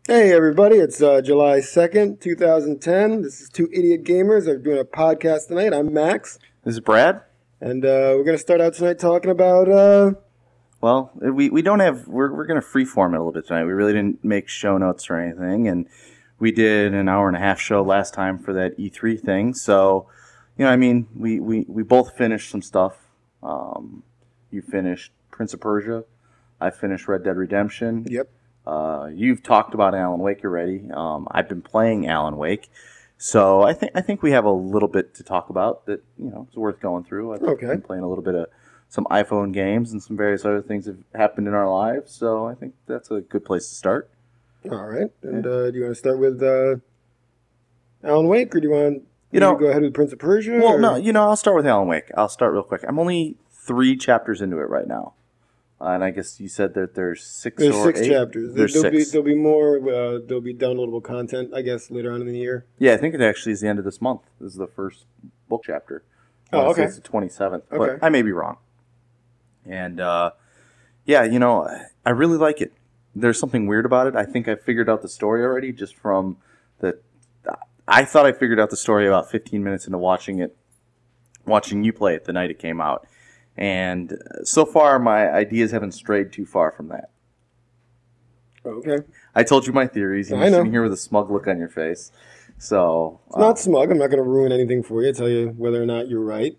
Hey everybody, it's July 2nd, 2010. This is Two Idiot Gamers. They're doing a podcast tonight. I'm Max. This is Brad. And we're going to start out tonight talking about... Well, we don't have... We're going to freeform it a little bit tonight. We really didn't make show notes or anything. And we did an hour and a half show last time for that E3 thing. So, you know, I mean, we both finished some stuff. You finished Prince of Persia. I finished Red Dead Redemption. Yep. You've talked about Alan Wake already. I've been playing Alan Wake, so I think we have a little bit to talk about that is worth going through. I've been playing a little bit of some iPhone games and some various other things that have happened in our lives, so I think that's a good place to start. All right, and do you want to start with Alan Wake, or do you want to go ahead with Prince of Persia? Well, no, I'll start with Alan Wake. I'll start real quick. I'm only 3 chapters into it right now. And I guess you said that there's 6 or 8? There's 6 chapters. There'll be more. There'll be downloadable content, I guess, later on in the year. Yeah, I think it actually is the end of this month. This is the first book chapter. Oh, okay. It's the 27th, but I may be wrong. And, I really like it. There's something weird about it. I think I figured out the story already just from the... I thought I figured out the story about 15 minutes into watching you play it the night it came out. And so far, my ideas haven't strayed too far from that. Okay. I told you my theories. You're sitting here with a smug look on your face. So it's not smug. I'm not going to ruin anything for you. Tell you whether or not you're right.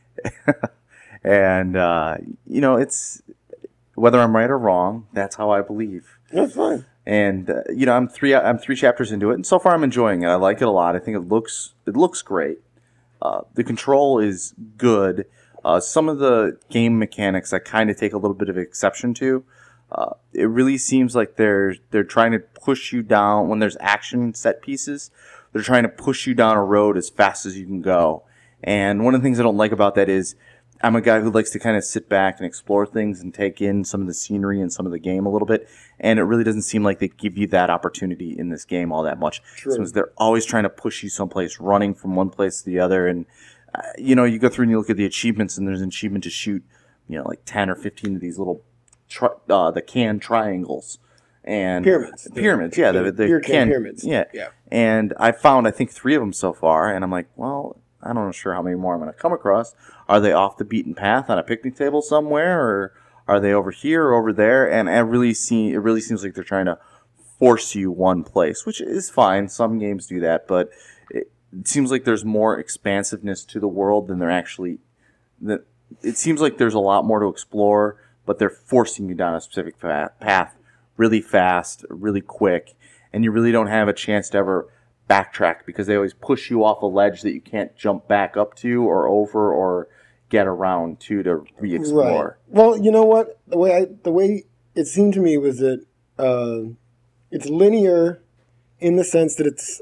And it's whether I'm right or wrong. That's how I believe. That's fine. And I'm 3 chapters into it, and so far I'm enjoying it. I like it a lot. I think it looks great. The control is good. Some of the game mechanics I kind of take a little bit of exception to. It really seems like they're trying to push you down when there's action set pieces. They're trying to push you down a road as fast as you can go. And one of the things I don't like about that is I'm a guy who likes to kind of sit back and explore things and take in some of the scenery and some of the game a little bit. And it really doesn't seem like they give you that opportunity in this game all that much. True. So they're always trying to push you someplace, running from one place to the other. And you go through and you look at the achievements, and there's an achievement to shoot, like 10 or 15 of these little the can triangles and pyramids. Yeah, the beer can pyramids. Yeah. And I found 3 of them so far, and I'm like, well, I don't know sure how many more I'm going to come across. Are they off the beaten path on a picnic table somewhere, or are they over here or over there? And it really seems like they're trying to force you one place, which is fine. Some games do that, but it seems like there's more expansiveness to the world than there actually... It seems like there's a lot more to explore, but they're forcing you down a specific path really fast, really quick, and you really don't have a chance to ever backtrack because they always push you off a ledge that you can't jump back up to or over or get around to re-explore. Right. Well, you know what? The way it seemed to me was that it's linear in the sense that it's,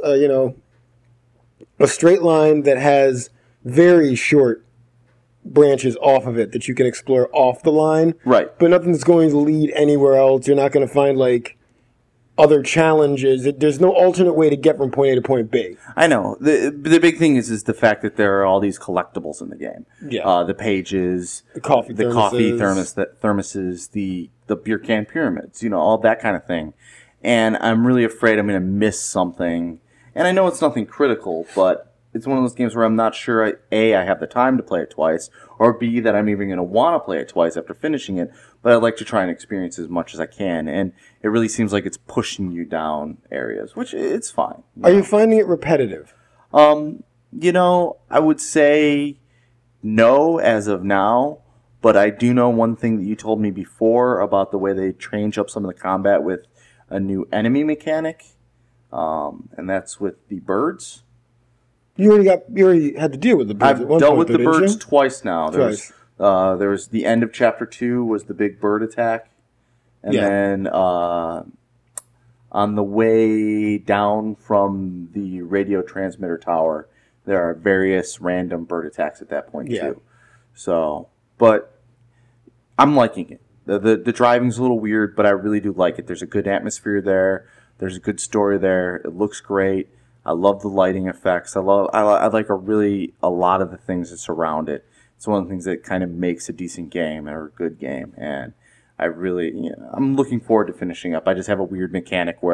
a straight line that has very short branches off of it that you can explore off the line. Right. But nothing's going to lead anywhere else. You're not going to find, other challenges. There's no alternate way to get from point A to point B. I know. The big thing is the fact that there are all these collectibles in the game. Yeah. The pages. The coffee thermoses, the beer can pyramids, all that kind of thing. And I'm really afraid I'm going to miss something. And I know it's nothing critical, but it's one of those games where I'm not sure, A, I have the time to play it twice, or B, that I'm even going to want to play it twice after finishing it, but I'd like to try and experience as much as I can, and it really seems like it's pushing you down areas, which it's fine. Are you finding it repetitive? I would say no as of now, but I do know one thing that you told me before about the way they change up some of the combat with a new enemy mechanic. And that's with the birds. You already had to deal with the birds. I've dealt with the birds twice now. Twice. There was the end of chapter 2 was the big bird attack, and then on the way down from the radio transmitter tower, there are various random bird attacks at that point too. So, but I'm liking it. The driving's a little weird, but I really do like it. There's a good atmosphere there. There's a good story there. It looks great. I love the lighting effects. I like a lot of the things that surround it. It's one of the things that kind of makes a decent game or a good game. And I'm looking forward to finishing up. I just have a weird mechanic where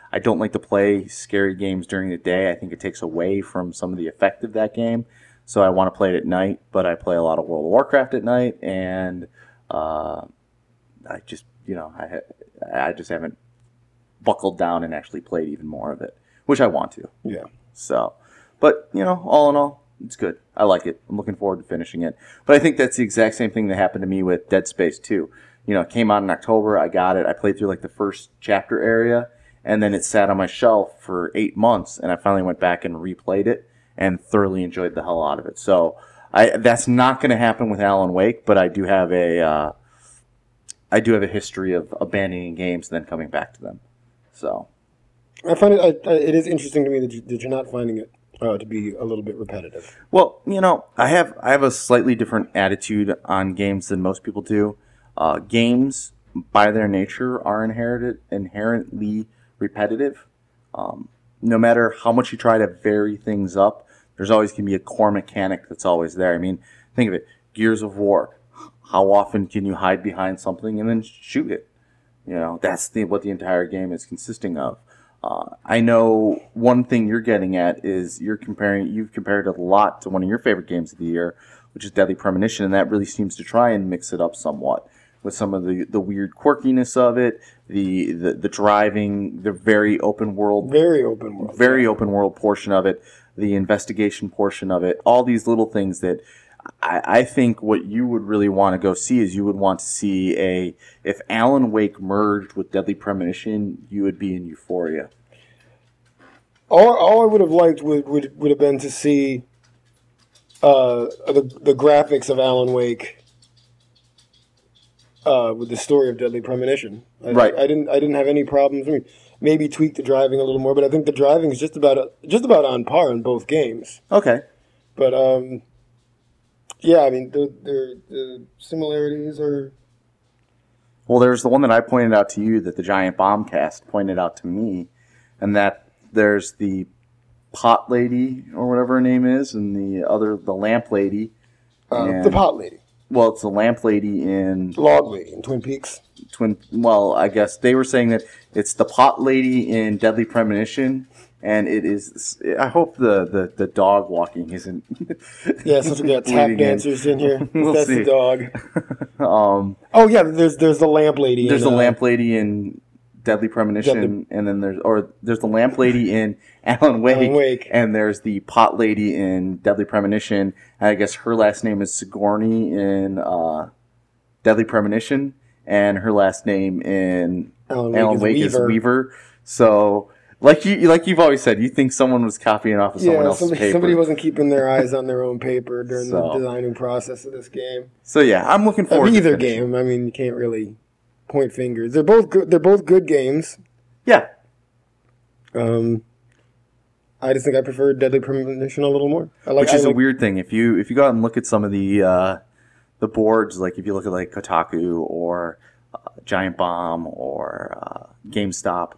I don't like to play scary games during the day. I think it takes away from some of the effect of that game. So I want to play it at night, but I play a lot of World of Warcraft at night, and I just, I just haven't buckled down and actually played even more of it, which I want to. Yeah. So, but, all in all, it's good. I like it. I'm looking forward to finishing it. But I think that's the exact same thing that happened to me with Dead Space 2. It came out in October. I got it. I played through like the first chapter area, and then it sat on my shelf for 8 months, and I finally went back and replayed it and thoroughly enjoyed the hell out of it. So that's not going to happen with Alan Wake, but I do have a history of abandoning games and then coming back to them. So I find it is interesting to me that you're not finding it to be a little bit repetitive. Well, I have a slightly different attitude on games than most people do. Games, by their nature, are inherently repetitive. No matter how much you try to vary things up, there's always going to be a core mechanic that's always there. I mean, think of it. Gears of War. How often can you hide behind something and then shoot it? That's what the entire game is consisting of. I know one thing you're getting at is you've compared it a lot to one of your favorite games of the year, which is Deadly Premonition, and that really seems to try and mix it up somewhat with some of the weird quirkiness of it, the driving, the very open world portion of it, the investigation portion of it, all these little things that I think what you would really want to go see is you would want to see if Alan Wake merged with Deadly Premonition, you would be in euphoria. All I would have liked would have been to see the graphics of Alan Wake with the story of Deadly Premonition. Right. I didn't have any problems. I mean, maybe tweak the driving a little more, but I think the driving is just about on par in both games. Okay. But yeah, I mean, the similarities are... Well, there's the one that I pointed out to you that the Giant Bombcast pointed out to me, and that there's the pot lady, or whatever her name is, and the lamp lady. The pot lady. Well, it's the lamp lady in... Log lady in Twin Peaks. Well, I guess they were saying that it's the pot lady in Deadly Premonition, and it is... I hope the dog walking isn't... Yeah, since we got tap dancers in here. We'll That's see. the dog. Oh, yeah, there's the lamp lady. There's the lamp lady in Deadly Premonition, and then there's the lamp lady in Alan Wake, and there's the pot lady in Deadly Premonition, and I guess her last name is Sigourney in Deadly Premonition, and her last name in Alan Wake is Weaver. So, like you've always said, you think someone was copying off of someone else's paper. Somebody wasn't keeping their eyes on their own paper during the designing process of this game. So yeah, I'm looking forward to either game. I mean, you can't really point fingers. They're both good. They're both good games. Yeah. I just think I prefer Deadly Premonition a little more. Which is a weird thing. If you go out and look at some of the boards, like if you look at like Kotaku or Giant Bomb or GameSpot,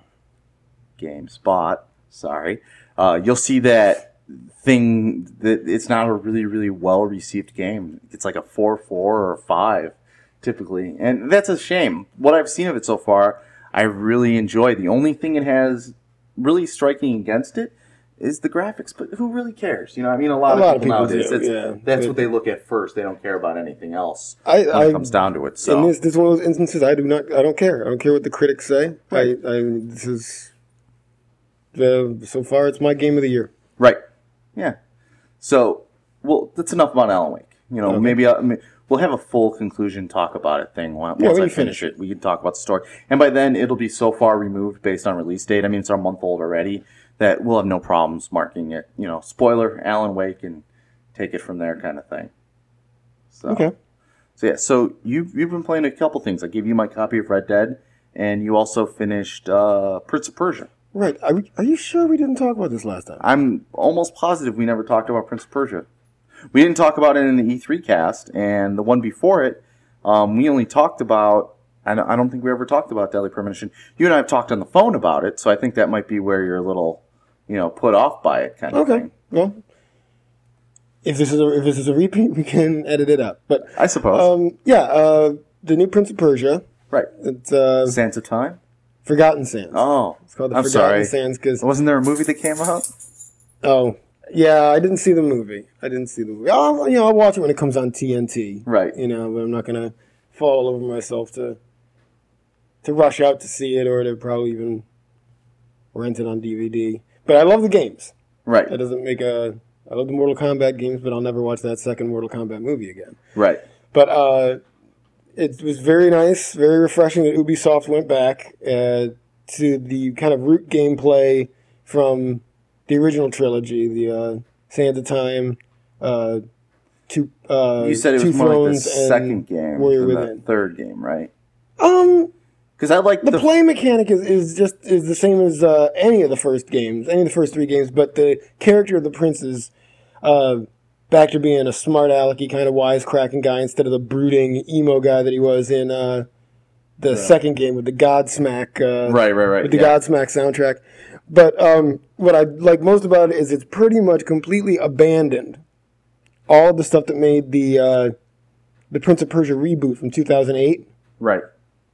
you'll see that thing that it's not a really, really well received game. It's like a 4.4 or a 5 typically, and that's a shame. What I've seen of it so far, I really enjoy. The only thing it has really striking against it is the graphics, but who really cares? I mean, a lot of people nowadays, that's what they look at first. They don't care about anything else when it comes down to it. So in this is one of those instances I don't care. I don't care what the critics say. Right. This is so far it's my game of the year. Right. Yeah. So, well, that's enough about Alan Wake. Okay. Maybe we'll have a full conclusion talk about it thing once I finish it. We can talk about the story, and by then it'll be so far removed based on release date. I mean, it's a month old already. That we'll have no problems marking it, spoiler, Alan Wake, and take it from there kind of thing. So, okay. So, yeah, so you've been playing a couple things. I gave you my copy of Red Dead, and you also finished Prince of Persia. Right. Are you sure we didn't talk about this last time? I'm almost positive we never talked about Prince of Persia. We didn't talk about it in the E3 cast, and the one before it, we only talked about... I don't think we ever talked about Deadly Premonition. You and I have talked on the phone about it, so I think that might be where you're a little... put off by it kind of thing. Okay, well, if this is a repeat, we can edit it out. But I suppose. The new Prince of Persia. Right. It's Sands of Time. Forgotten Sands. Oh, It's called the I'm Forgotten sorry. Sands because Wasn't there a movie that came out? oh yeah, I didn't see the movie. I'll watch it when it comes on TNT. Right. But I'm not gonna fall over myself to rush out to see it or to probably even rent it on DVD. But I love the games. Right. That doesn't make a. I love the Mortal Kombat games, but I'll never watch that second Mortal Kombat movie again. Right. But it was very nice, very refreshing that Ubisoft went back to the kind of root gameplay from the original trilogy, the Sands of Time, You said it Two was more like the Thrones and second game Warrior than Within. the third game, right? Because I like the play mechanic is the same as any of the first games, any of the first three games, but the character of the prince is back to being a smart alecky kind of wisecracking guy instead of the brooding emo guy that he was in the second game with the Godsmack Right. with the Godsmack soundtrack. But what I like most about it is it's pretty much completely abandoned all of the stuff that made the Prince of Persia reboot from 2008. Right.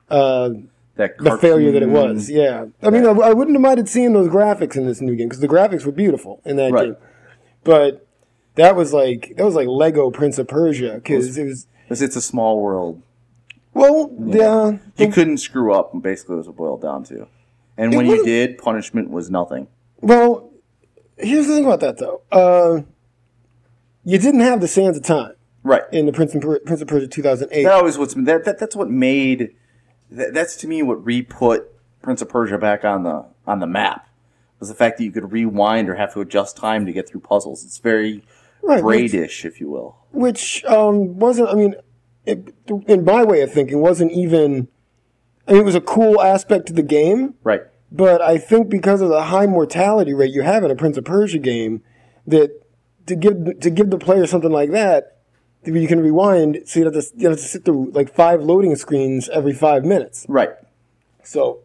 The failure that it was, yeah. I mean, I wouldn't have minded seeing those graphics in this new game because the graphics were beautiful in that game. But that was like Lego Prince of Persia because it was. Because it's a small world. Well, yeah. You couldn't screw up, basically, was what it boiled down to. And when you did, punishment was nothing. Well, here's the thing about that, though. You didn't have the Sands of Time. Right. In the Prince of Persia 2008. That's what made... That's, to me, what re-put Prince of Persia back on the map. Was the fact that you could rewind or have to adjust time to get through puzzles. It's very braid-ish, if you will. Which wasn't... I mean, in my way of thinking, wasn't even... I mean, it was a cool aspect to the game. Right. But I think because of the high mortality rate you have in a Prince of Persia game, that to give the player something like that, you can rewind, so you have to sit through like 5 loading screens every 5 minutes. Right. So,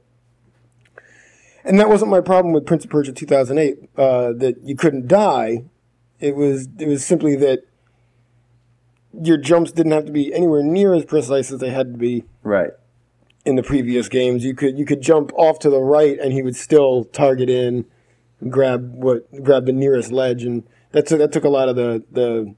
and that wasn't my problem with Prince of Persia 2008. That you couldn't die. It was simply that your jumps didn't have to be anywhere near as precise as they had to be. Right. In the previous games, you could jump off to the right, and he would still target in, and grab the nearest ledge, and that took a lot of the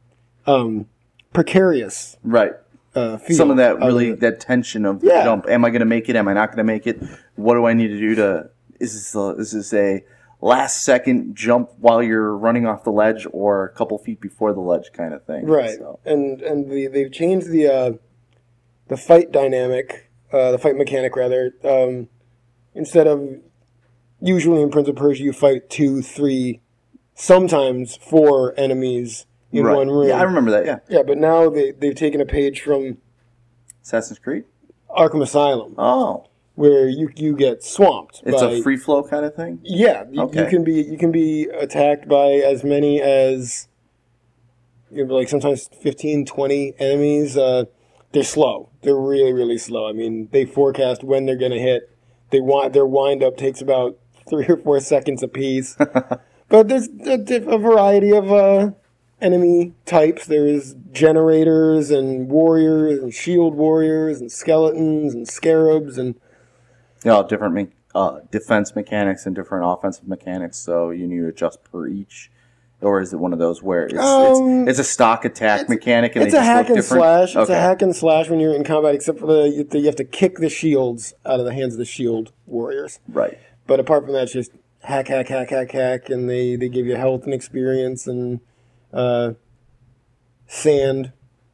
precarious right. Feel some of that that tension of the jump. Am I going to make it? Am I not going to make it? What do I need to do to? Is this a last second jump while you're running off the ledge, or a couple feet before the ledge kind of thing? Right. So. And they've changed the fight dynamic. The fight mechanic, rather. Instead of usually in Prince of Persia, you fight 2, 3, sometimes 4 enemies in one room. Yeah, I remember that. Yeah. Yeah, but now they've taken a page from Assassin's Creed, Arkham Asylum. Oh, where you get swamped. It's a free flow kind of thing. Yeah, okay. You can be attacked by as many as like sometimes 15, 20 enemies. They're slow. They're really, really slow. I mean, they forecast when they're going to hit. Their wind-up takes about 3 or 4 seconds apiece. But there's a variety of enemy types. There's generators and warriors and shield warriors and skeletons and scarabs and... different defense mechanics and different offensive mechanics, so you need to adjust per each. Or is it one of those where it's a stock attack mechanic and it's they a just hack look and different? slash? Okay. It's a hack and slash when you're in combat, except for you have to kick the shields out of the hands of the shield warriors. Right. But apart from that, it's just hack, and they give you health and experience and sand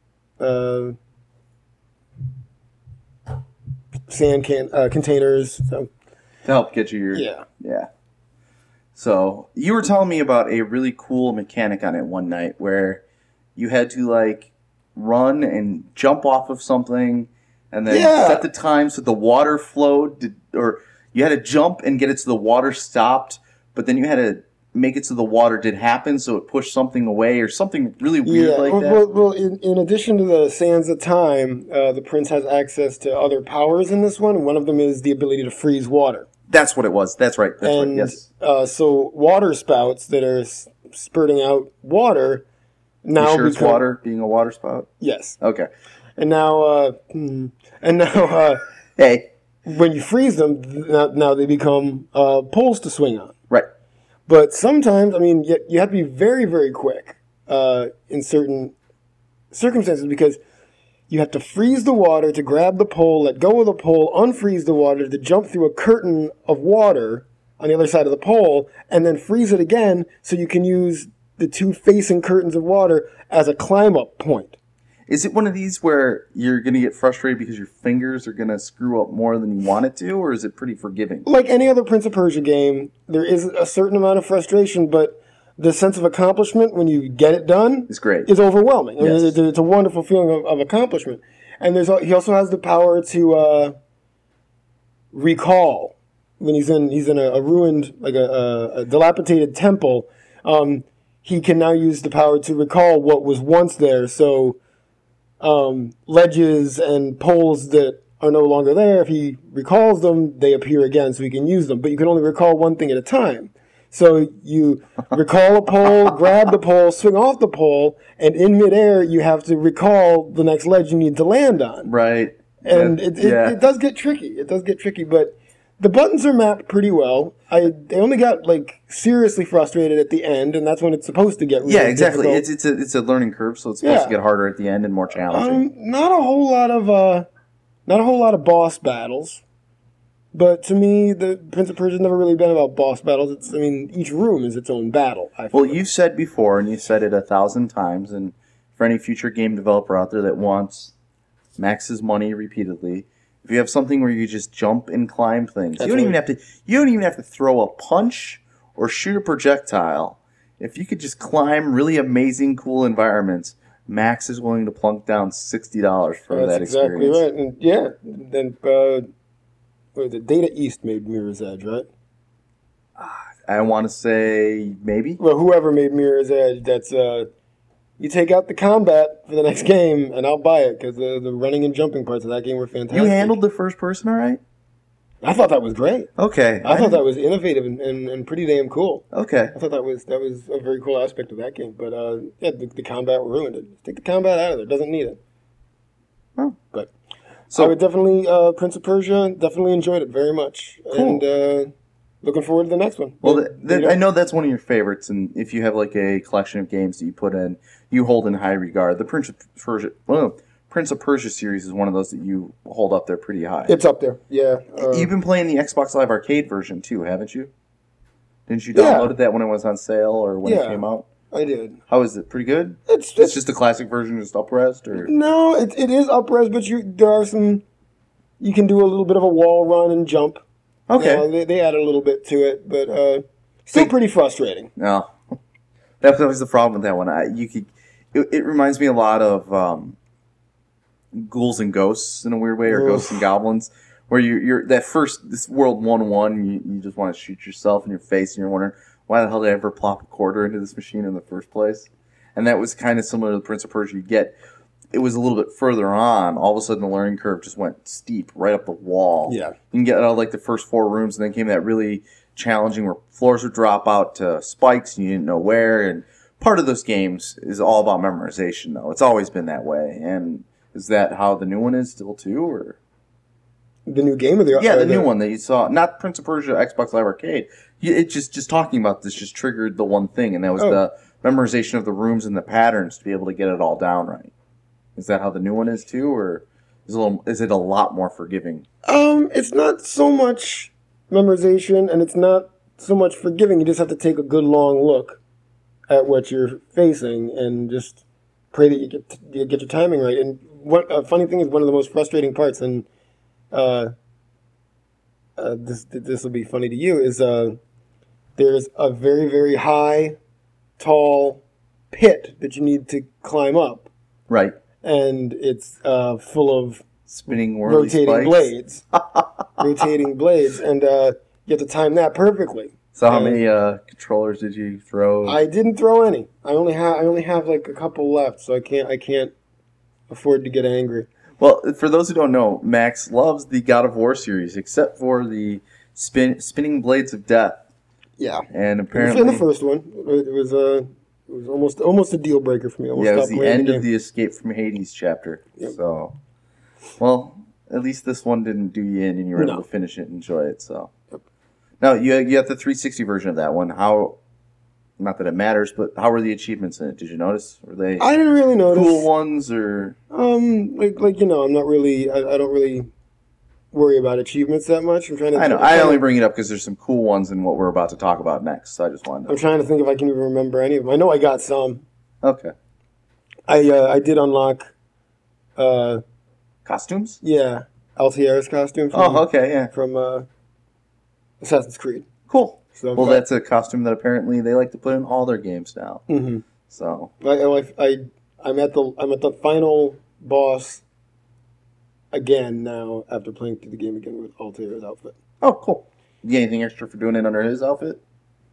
containers. So. To help get you yeah. So you were telling me about a really cool mechanic on it one night where you had to like run and jump off of something and then set the time so the water flowed, or you had to jump and get it so the water stopped, but then you had to make it so the water did happen, so it pushed something away or something really weird like that. Well, in addition to the Sands of Time, the prince has access to other powers in this one. One of them is the ability to freeze water. That's what it was. That's right. Yes. So water spouts that are spurting out water now it's water being a water spout? Yes. Okay. And now hey. when you freeze them, now they become poles to swing on. Right. But sometimes, I mean, you have to be very, very quick in certain circumstances because you have to freeze the water to grab the pole, let go of the pole, unfreeze the water to jump through a curtain of water on the other side of the pole, and then freeze it again so you can use the two facing curtains of water as a climb-up point. Is it one of these where you're going to get frustrated because your fingers are going to screw up more than you want it to, or is it pretty forgiving? Like any other Prince of Persia game, there is a certain amount of frustration, but the sense of accomplishment when you get it done It's great. is overwhelming. I mean, Yes. it's a wonderful feeling of accomplishment. And he also has the power to recall when he's in a ruined, like a dilapidated temple. He can now use the power to recall what was once there. So ledges and poles that are no longer there, if he recalls them, they appear again, so he can use them. But you can only recall one thing at a time. So you recall a pole, grab the pole, swing off the pole, and in midair you have to recall the next ledge you need to land on. Right. And it does get tricky. It does get tricky, but the buttons are mapped pretty well. They only got like seriously frustrated at the end, and that's when it's supposed to get really exactly. difficult. It's a learning curve, so it's supposed to get harder at the end and more challenging. Not a whole lot of boss battles. But to me, the Prince of Persia has never really been about boss battles. Each room is its own battle. Well, you've said before, and you said it 1,000 times, and for any future game developer out there that wants Max's money repeatedly, if you have something where you just jump and climb things, you don't even have to throw a punch or shoot a projectile. If you could just climb really amazing, cool environments, Max is willing to plunk down $60 for that experience. That's exactly right. And then the Data East made Mirror's Edge, right? I want to say maybe. Well, whoever made Mirror's Edge, that's you take out the combat for the next game, and I'll buy it because the running and jumping parts of that game were fantastic. You handled the first person all right? I thought that was great. Okay. I thought that was innovative and pretty damn cool. Okay. I thought that was a very cool aspect of that game. But the combat ruined it. Take the combat out of there. It doesn't need it. Oh. But so I would definitely Prince of Persia. Definitely enjoyed it very much. Cool. And looking forward to the next one. Well, I know that's one of your favorites, and if you have like a collection of games that you hold in high regard, the Prince of Persia series is one of those that you hold up there pretty high. It's up there, yeah. You've been playing the Xbox Live Arcade version too, haven't you? Didn't you download that when it was on sale or when it came out? I did. How is it? Pretty good? It's just the classic version, just up-res? Or? No, it is up-res, but there are some... You can do a little bit of a wall run and jump. Okay. They added a little bit to it, but still pretty frustrating. No. That was the problem with that one. It reminds me a lot of Ghouls and Ghosts in a weird way, or Ghosts and Goblins, where you're this world 1-1, you just want to shoot yourself in your face, and you're wondering, why the hell did I ever plop a quarter into this machine in the first place? And that was kind of similar to the Prince of Persia. It was a little bit further on. All of a sudden, the learning curve just went steep right up the wall. Yeah. You can get out of like the first 4 rooms, and then came that really challenging where floors would drop out to spikes, and you didn't know where. And part of those games is all about memorization, though. It's always been that way. And is that how the new one is still, too? Or the new game? The new one that you saw. Not Prince of Persia Xbox Live Arcade. It just talking about this just triggered the one thing, and that was the memorization of the rooms and the patterns to be able to get it all down right. Is that how the new one is, too? Or is it a lot more forgiving? It's not so much memorization, and it's not so much forgiving. You just have to take a good long look at what you're facing and just pray that you get your timing right. And what funny thing is, one of the most frustrating parts, and this will be funny to you, is there's a very, very high, tall pit that you need to climb up. Right. And it's full of spinning rotating blades. Rotating blades, and you have to time that perfectly. So how many controllers did you throw? I didn't throw any. I only have like a couple left, so I can't afford to get angry. Well, for those who don't know, Max loves the God of War series, except for the spinning blades of death. Yeah, and apparently in the first one, it was almost a deal breaker for me. It was the end of the Escape from Hades chapter. Yep. So, well, at least this one didn't do you in, and you were No. able to finish it and enjoy it. So, Yep. now you got the 360 version of that one. How? Not that it matters, but how were the achievements in it? Did you notice? Were they I didn't really notice. cool ones or? Like I'm not really. I don't really worry about achievements that much. I'm trying to. I know. I only bring it up because there's some cool ones in what we're about to talk about next. So I just wanted I'm to. trying to think if I can even remember any of them. I know I got some. Okay. I did unlock. Costumes? Yeah, Altair's costume. From, Oh, okay, yeah. From Assassin's Creed. Cool. So Well, that's a costume that apparently they like to put in all their games now. Mm-hmm. So I'm at the final boss again now after playing through the game again with Altair's outfit. Oh, cool. You get anything extra for doing it under his outfit?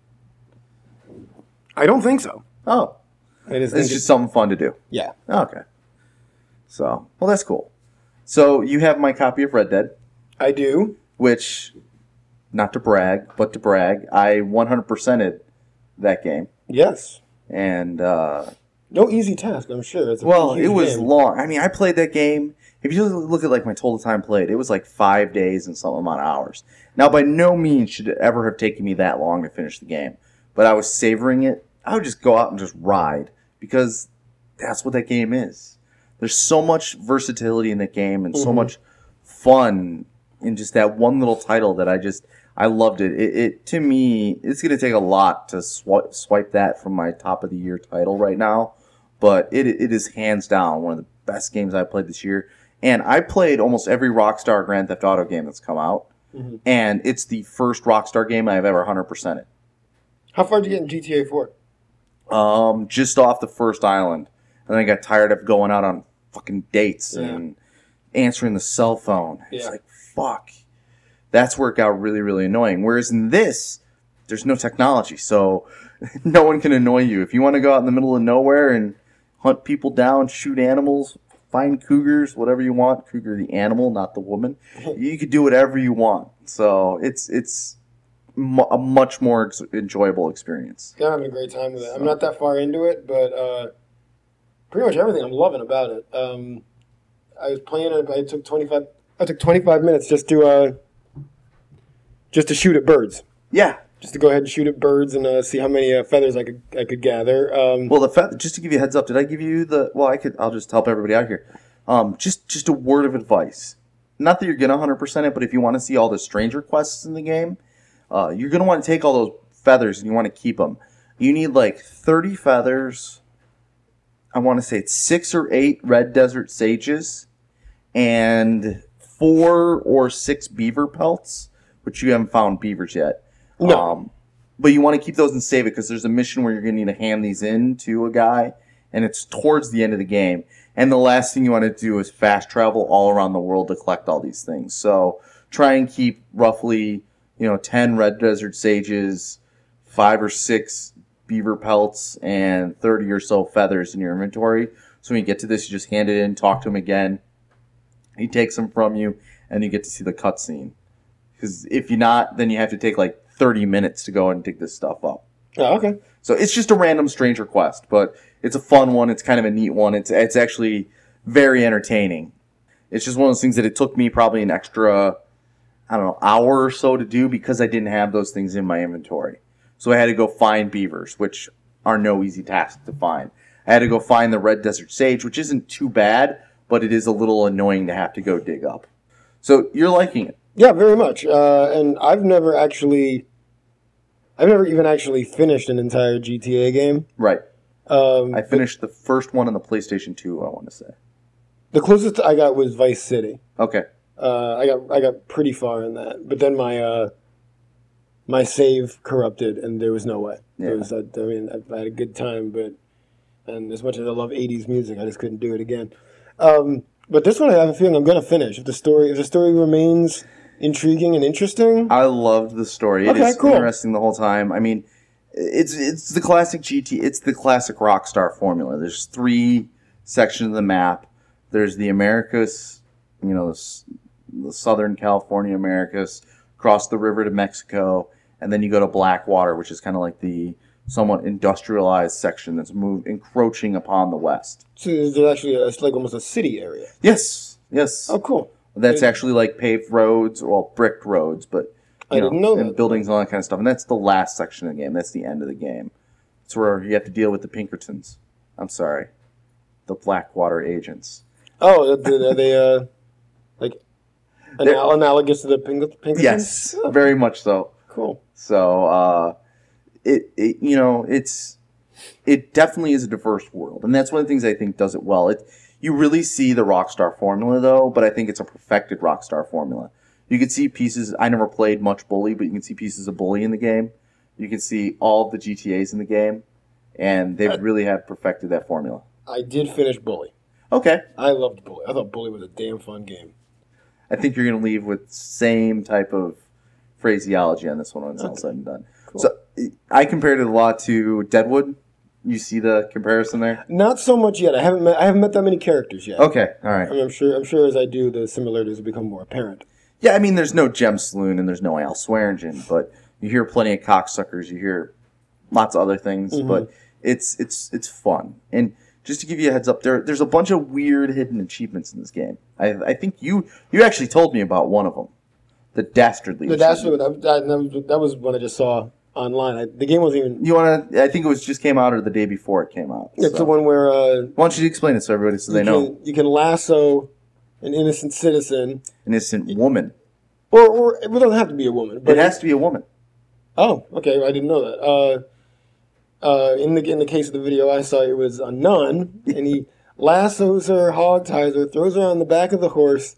I don't think so. Oh, I just it's think just something fun to do. yeah. Okay. So, well, that's cool. So you have my copy of Red Dead, I do. which, not to brag, but to brag, I 100%ed that game. Yes. And, No easy task, I'm sure. It's a well, huge it was game. long. I mean, I played that game. If you look at like my total time played, it was like 5 days and some amount of hours. Now, by no means should it ever have taken me that long to finish the game, but I was savoring it. I would just go out and just ride because that's what that game is. There's so much versatility in that game and so much fun in just that one little title that I loved it. It to me, it's going to take a lot to swipe that from my top of the year title right now, but it is hands down one of the best games I've played this year. And I played almost every Rockstar Grand Theft Auto game that's come out, and it's the first Rockstar game I've ever 100%ed. How far did you get in GTA 4? Just off the first island. And then I got tired of going out on fucking dates and answering the cell phone. It's Yeah. like, fuck. That's where it got really, really annoying. Whereas in this, there's no technology, so no one can annoy you. If you want to go out in the middle of nowhere and hunt people down, shoot animals, find cougars, whatever you want, cougar the animal, not the woman, you could do whatever you want. So it's a much more enjoyable experience. Yeah, I'm having a great time with it. I'm not that far into it, but pretty much everything I'm loving about it. I was playing it. I took 25 minutes just to shoot at birds. Yeah. Just to go ahead and shoot at birds and see how many feathers I could gather. Well, just to give you a heads up, did I give you the? Well, I'll just help everybody out here. Just a word of advice. Not that you're gonna 100% it, but if you want to see all the stranger quests in the game, you're gonna want to take all those feathers and you want to keep them. You need like 30 feathers. I want to say it's 6 or 8 red desert sages, and 4 or 6 beaver pelts, which you haven't found beavers yet. No. But you want to keep those and save it because there's a mission where you're going to need to hand these in to a guy, and it's towards the end of the game. And the last thing you want to do is fast travel all around the world to collect all these things. So try and keep roughly, 10 red desert sages, 5 or 6 beaver pelts, and 30 or so feathers in your inventory. So when you get to this, you just hand it in, talk to him again. He takes them from you, and you get to see the cutscene. Because if you're not, then you have to take like 30 minutes to go and dig this stuff up. Oh, okay. So it's just a random stranger quest, but it's a fun one. It's kind of a neat one. It's actually very entertaining. It's just one of those things that it took me probably an extra, hour or so to do because I didn't have those things in my inventory. So I had to go find beavers, which are no easy task to find. I had to go find the red desert sage, which isn't too bad, but it is a little annoying to have to go dig up. So you're liking it. Yeah, very much. And I've never even actually finished an entire GTA game. Right. I finished the first one on the PlayStation 2, I want to say. The closest I got was Vice City. Okay. I got pretty far in that, but then my save corrupted, and there was no way. Yeah. I had a good time, and as much as I love '80s music, I just couldn't do it again. But this one, I have a feeling I'm going to finish if the story remains intriguing and interesting. I loved the story. It Okay, is cool. interesting the whole time. I mean, it's the classic GT. It's the classic Rockstar formula. There's 3 sections of the map. There's the Americas, the Southern California Americas, across the river to Mexico, and then you go to Blackwater, which is kind of like the somewhat industrialized section that's encroaching upon the West. So there's actually like almost a city area. Yes. Oh, cool. That's actually like paved roads, or bricked roads, but I didn't know and that. buildings and all that kind of stuff. And that's the last section of the game. That's the end of the game. It's where you have to deal with the Pinkertons. I'm sorry, the Blackwater agents. Oh, are they like analogous to the Pinkertons? Yes, Oh, very much so. cool. So it definitely is a diverse world, and that's one of the things I think does it well. You really see the Rockstar formula though, but I think it's a perfected Rockstar formula. You can see pieces. I never played much Bully, but you can see pieces of Bully in the game. You can see all of the GTAs in the game, and they really have perfected that formula. I did finish Bully. Okay, I loved Bully. I thought Bully was a damn fun game. I think you're going to leave with same type of phraseology on this one when it's all said and done. Cool. So I compared it a lot to Deadwood. You see the comparison there? Not so much yet. I haven't met that many characters yet. Okay, all right. I mean, I'm sure as I do, the similarities will become more apparent. Yeah, I mean, there's no Jem Saloon and there's no Al Swearingen, but you hear plenty of cocksuckers. You hear lots of other things, but it's fun. And just to give you a heads up, there's a bunch of weird hidden achievements in this game. I think you actually told me about one of them, the Dastardly. The Dastardly, that was one I just saw online. The game wasn't even. You want to? I think it was just came out or the day before it came out. It's the one where. Why don't you explain it so everybody they know? You can lasso an innocent citizen, An innocent woman. or it doesn't have to be a woman, but It has to be a woman. Oh, okay. I didn't know that. In the case of the video I saw, it was a nun, and he lassos her, hog ties her, throws her on the back of the horse,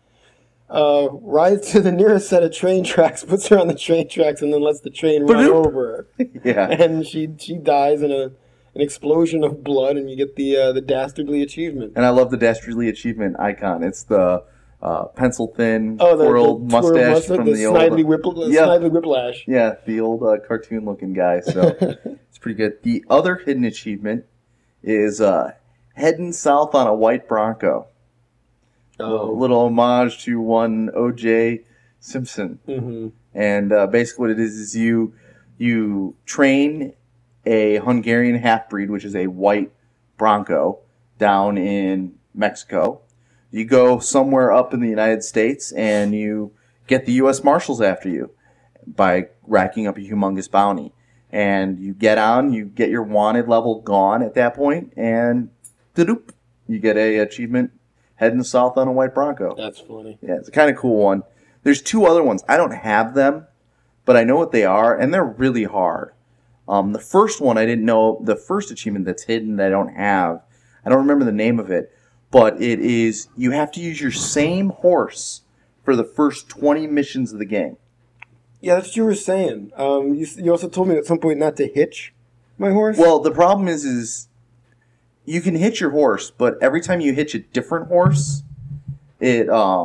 rides to the nearest set of train tracks, puts her on the train tracks, and then lets the train run over her. Yeah. And she dies in an explosion of blood, and you get the Dastardly achievement. And I love the Dastardly achievement icon. It's the pencil thin The twirled mustache from the old Snidely Whiplash. Yeah, the old cartoon looking guy. So it's pretty good. The other hidden achievement is heading south on a white Bronco. Oh. A little homage to one O.J. Simpson. Mm-hmm. And basically what it is you train a Hungarian half-breed, which is a white Bronco, down in Mexico. You go somewhere up in the United States, and you get the U.S. Marshals after you by racking up a humongous bounty. And you get your wanted level gone at that point, and da-doop, you get a achievement heading south on a white Bronco. That's funny. Yeah, it's a kind of cool one. There's two other ones. I don't have them, but I know what they are, and they're really hard. The first one, I didn't know. The first achievement that's hidden that I don't have, I don't remember the name of it, but it is you have to use your same horse for the first 20 missions of the game. Yeah, that's what you were saying. You also told me at some point not to hitch my horse. Well, the problem is you can hitch your horse, but every time you hitch a different horse, it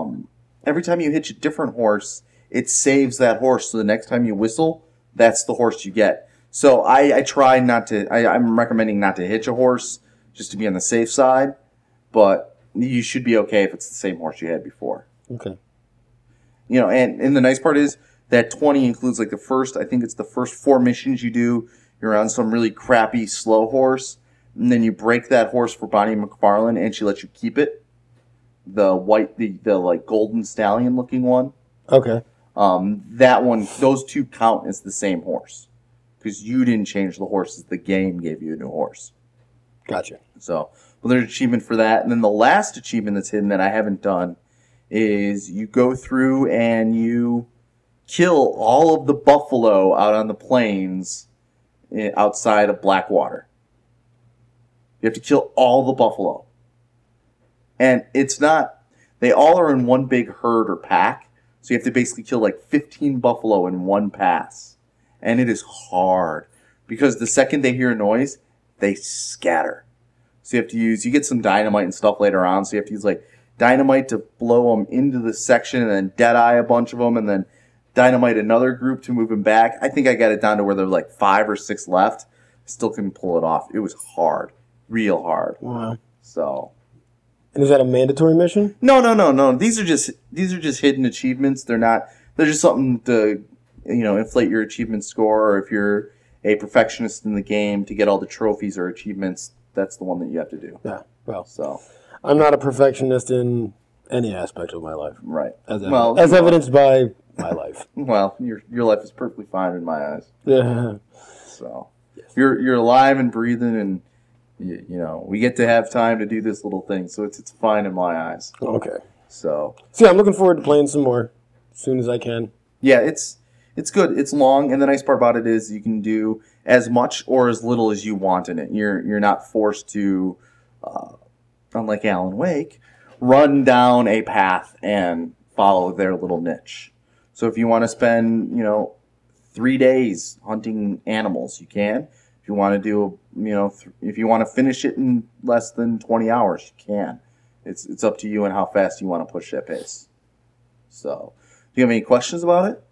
saves that horse. So the next time you whistle, that's the horse you get. So I try not to. I'm recommending not to hitch a horse just to be on the safe side. But you should be okay if it's the same horse you had before. Okay. And the nice part is that 20 includes like the first 4 missions you do. You're on some really crappy slow horse, and then you break that horse for Bonnie McFarlane, and she lets you keep it. The white, the like golden stallion looking one. Okay. That one, those two count as the same horse because you didn't change the horses. The game gave you a new horse. Gotcha. So. Well, there's an achievement for that. And then the last achievement that's hidden that I haven't done is you go through and you kill all of the buffalo out on the plains outside of Blackwater. You have to kill all the buffalo. And it's not, they all are in one big herd or pack. So you have to basically kill like 15 buffalo in one pass. And it is hard because the second they hear a noise, they scatter. So you get some dynamite and stuff later on. So you have to use like dynamite to blow them into the section and then deadeye a bunch of them and then dynamite another group to move them back. I think I got it down to where there's like 5 or 6 left. Still couldn't pull it off. It was hard. Real hard. Wow. So. And is that a mandatory mission? No. These are just hidden achievements. They're just something to, inflate your achievement score, or if you're a perfectionist in the game to get all the trophies or achievements. That's the one that you have to do. Yeah, well. So I'm not a perfectionist in any aspect of my life. Right. As evidenced by my life. Well, your life is perfectly fine in my eyes. Yeah. So you're alive and breathing, and you know we get to have time to do this little thing, so it's fine in my eyes. Okay. So yeah, I'm looking forward to playing some more as soon as I can. Yeah, it's good. It's long, and the nice part about it is you can do as much or as little as you want in it. You're not forced to, unlike Alan Wake, run down a path and follow their little niche. So if you want to spend 3 days hunting animals, you can. If you want to do if you want to finish it in less than 20 hours, you can. It's up to you and how fast you want to push that pace. So, do you have any questions about it?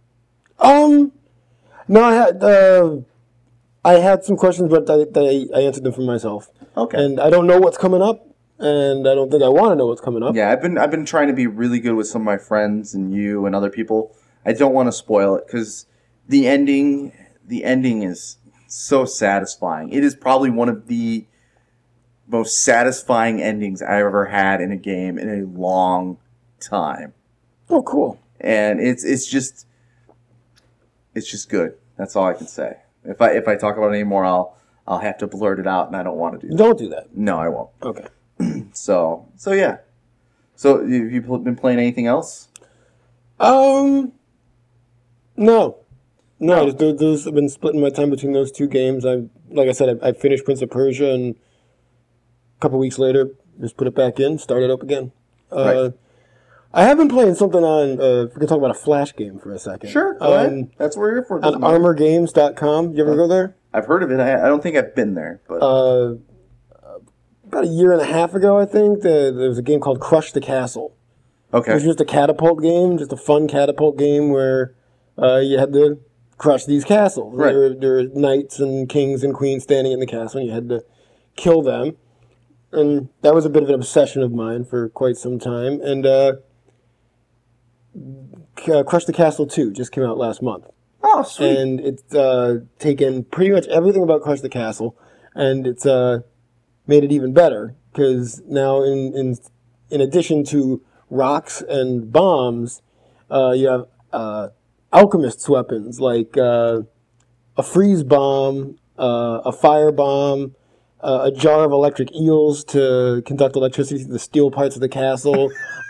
No, I had some questions, but I answered them for myself. Okay. And I don't know what's coming up, and I don't think I want to know what's coming up. Yeah, I've been trying to be really good with some of my friends and you and other people. I don't want to spoil it because the ending is so satisfying. It is probably one of the most satisfying endings I've ever had in a game in a long time. Oh, cool. And it's just good. That's all I can say. If I talk about it anymore, I'll have to blurt it out, and I don't want to do that. Don't do that. No, I won't. Okay. So yeah. So have you been playing anything else? No. Those I've been splitting my time between those two games. Like I said, I finished Prince of Persia, and a couple weeks later, just put it back in, start it up again. Right. I have been playing something on, if we can talk about a Flash game for a second. Sure, go ahead. That's what we're here for. On ArmorGames.com. You ever go there? I've heard of it. I don't think I've been there. But about a year and a half ago, I think, there was a game called Crush the Castle. Okay. It was just a catapult game, just a fun catapult game where you had to crush these castles. Right. There were knights and kings and queens standing in the castle, and you had to kill them. And that was a bit of an obsession of mine for quite some time. And Crush the Castle 2 just came out last month. Oh, sweet. And it's taken pretty much everything about Crush the Castle, and it's made it even better, because now in addition to rocks and bombs, you have alchemist's weapons, like a freeze bomb, a fire bomb, a jar of electric eels to conduct electricity to the steel parts of the castle,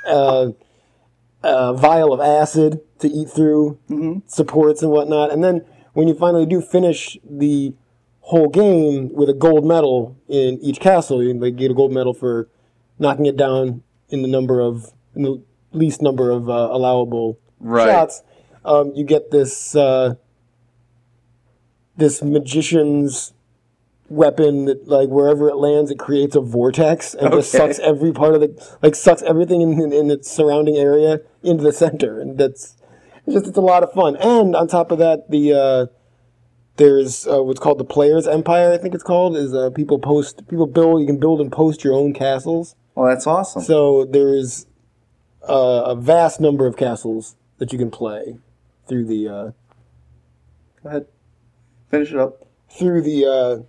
a vial of acid to eat through supports and whatnot. And then when you finally do finish the whole game with a gold medal in each castle, you get a gold medal for knocking it down in the least number of allowable shots. You get this magician's weapon that, like, wherever it lands, it creates a vortex and just sucks every part of sucks everything in its surrounding area into the center, and it's a lot of fun. And on top of that, there's what's called the Player's Empire, I think it's called, is you can build and post your own castles. Well, that's awesome. So there's a vast number of castles that you can play through the. Go ahead, finish it up. Through the.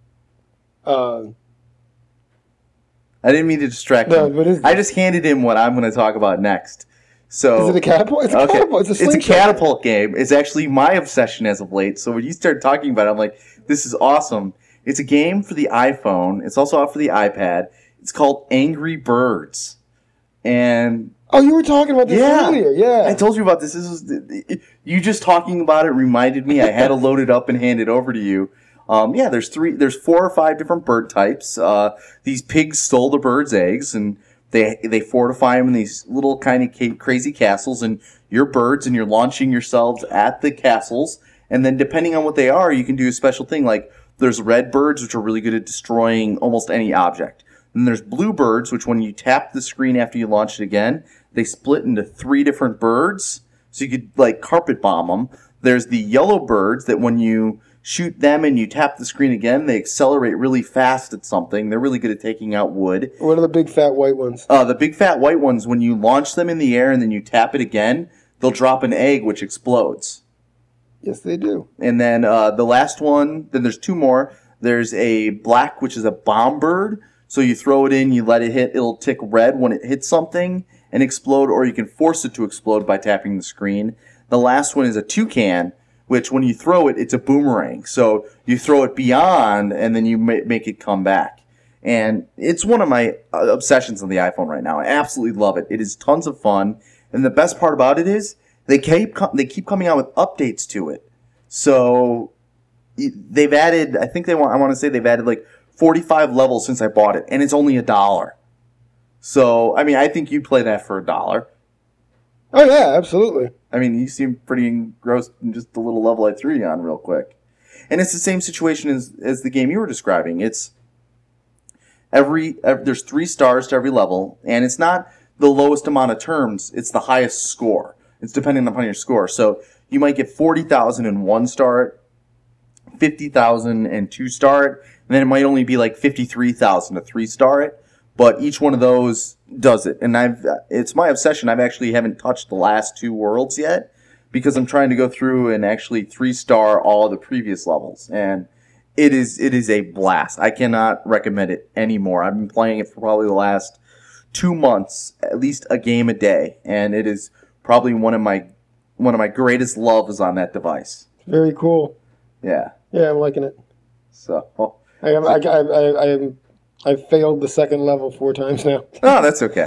I didn't mean to distract him. I just handed him what I'm going to talk about next. So is it a catapult? It's a catapult. It's a catapult game. It's actually my obsession as of late. So when you started talking about it, I'm like, this is awesome. It's a game for the iPhone. It's also out for the iPad. It's called Angry Birds. And you were talking about this earlier. Yeah, I told you about this. You just talking about it reminded me. I had to load it up and hand it over to you. There's 4 or 5 different bird types. These pigs stole the birds' eggs, and they fortify them in these little kind of crazy castles, and you're birds, and you're launching yourselves at the castles, and then depending on what they are, you can do a special thing, like there's red birds, which are really good at destroying almost any object. Then there's blue birds, which when you tap the screen after you launch it again, they split into 3 different birds, so you could, like, carpet bomb them. There's the yellow birds that when you shoot them and you tap the screen again, they accelerate really fast at something. They're really good at taking out wood. What are the big fat white ones? The big fat white ones, when you launch them in the air and then you tap it again, they'll drop an egg which explodes. Yes, they do. And then the last one, then there's 2 more. There's a black, which is a bomb bird. So you throw it in, you let it hit, it'll tick red when it hits something and explode, or you can force it to explode by tapping the screen. The last one is a toucan, which when you throw it, it's a boomerang. So you throw it beyond, and then you make it come back. And it's one of my obsessions on the iPhone right now. I absolutely love it. It is tons of fun. And the best part about it is they keep coming out with updates to it. So they've added, I want to say they've added like 45 levels since I bought it, and it's only $1. So, I mean, I think you'd play that for $1. Oh, yeah, absolutely. I mean, you seem pretty engrossed in just the little level I threw you on real quick. And it's the same situation as the game you were describing. It's there's 3 stars to every level, and it's not the lowest amount of turns, it's the highest score. It's depending upon your score. So you might get 40,000 in 1 start, 50,000 and 2 start, and then it might only be like 53,000 to 3 star it. But each one of those does it. And it's my obsession. I actually haven't touched the last 2 worlds yet because I'm trying to go through and actually 3-star all of the previous levels. And it is a blast. I cannot recommend it anymore. I've been playing it for probably the last 2 months, at least a game a day. And it is probably one of my greatest loves on that device. Very cool. Yeah. Yeah, I'm liking it. So I've failed the second level 4 times now. Oh, that's okay.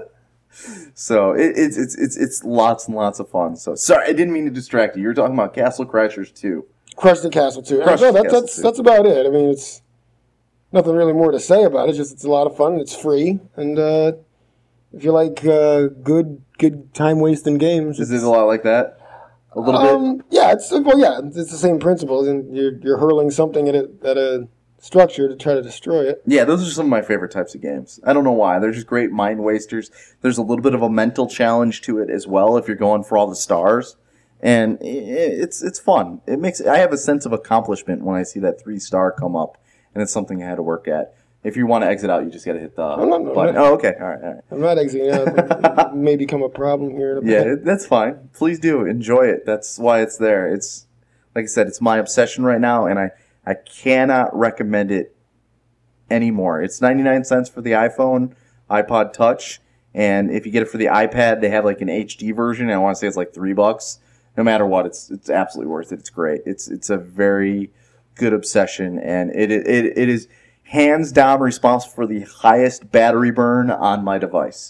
So it's lots and lots of fun. So sorry, I didn't mean to distract you. You were talking about Castle Crashers 2. Crush the Castle 2. That's about it. I mean, it's nothing really more to say about it. Just it's a lot of fun. And it's free, and if you like good time wasting games, is it a lot like that? A little bit. Yeah, it's the same principles, and you're hurling something at a structure to try to destroy it. Yeah, those are some of my favorite types of games. I don't know why. They're just great mind wasters. There's a little bit of a mental challenge to it as well if you're going for all the stars. And it's fun. I have a sense of accomplishment when I see that 3-star come up, and it's something I had to work at. If you want to exit out, you just got to hit the button. Oh, okay. All right. I'm not exiting out. It may become a problem here in a bit. Yeah, that's fine. Please do. Enjoy it. That's why it's there. It's, like I said, it's my obsession right now, and I cannot recommend it anymore. It's 99 cents for the iPhone, iPod Touch, and if you get it for the iPad, they have like an HD version, and I want to say it's like $3. No matter what, it's absolutely worth it. It's great. It's a very good obsession, and it is hands down responsible for the highest battery burn on my device.